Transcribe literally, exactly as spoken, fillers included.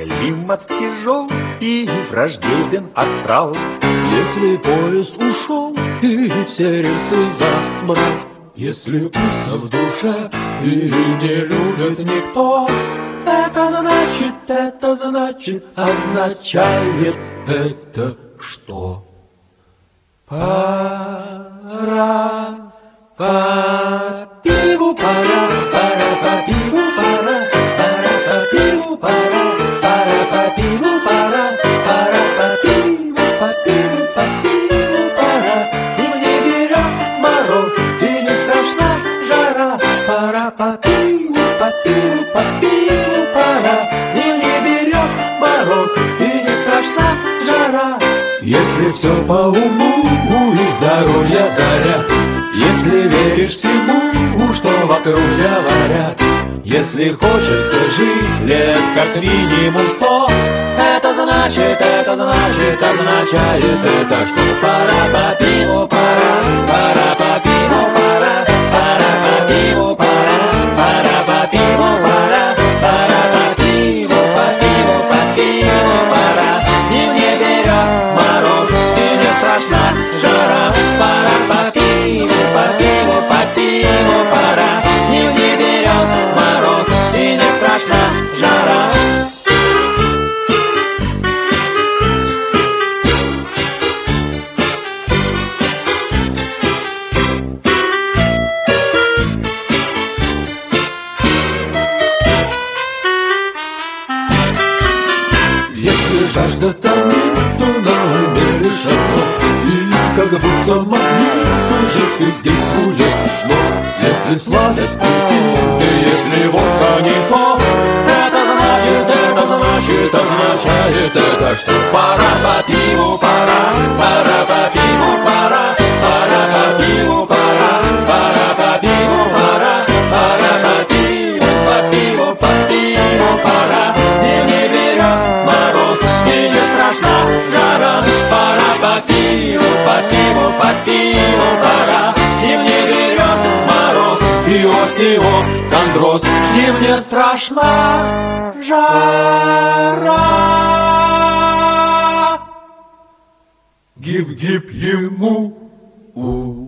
климат тяжел и враждебен астрал. Если поезд ушел и все рельсы забрал, если пусто в душе и не любит никто, это значит, это значит, означает это что? Пора по пиву, пора, пора по пиву, пора, пора по пиву, пора, пора по пиву, пора, пора по пиву, по пиву, по пиву, пора. Зимний берет мороз и не страшна жара. Пора по пиву, по пиву, по пиву, пора. Зимний берет мороз и не страшна жара. Если все по уму и здоровья заряд, если веришь всему, что вокруг говорят, если хочется жить лет как минимум сто, это значит, это значит, означает это, что пора по пиву, пора, пора по пиву, пора, пора по пиву, пора, пора по пиву, пора, пора по пиву, по пиву, по пиву, пора. Зимний берет мороз и не страшна жара. Пора по пиву, по пиву, по пиву, пора. Зимний берет мороз и не страшна жара. Если жажда томит, то на уме лишь одно, и как будто магнит уже ты здесь будет. Но если сладость притит, и если водка не то, это значит, это значит, означает это, что пора по пиву, пора, пора по пиву, пора, пора по пиву, пора, пора по пиву, пора, пора по пиву, по пиву, по пиву, пора. Зимний берет мороз и не страшна жара. Пора по пиву, по пиву, по пиву, пора. Зимний берет мороз и остеохондроз. С ним не страшна жара. Гиб-гиб ему у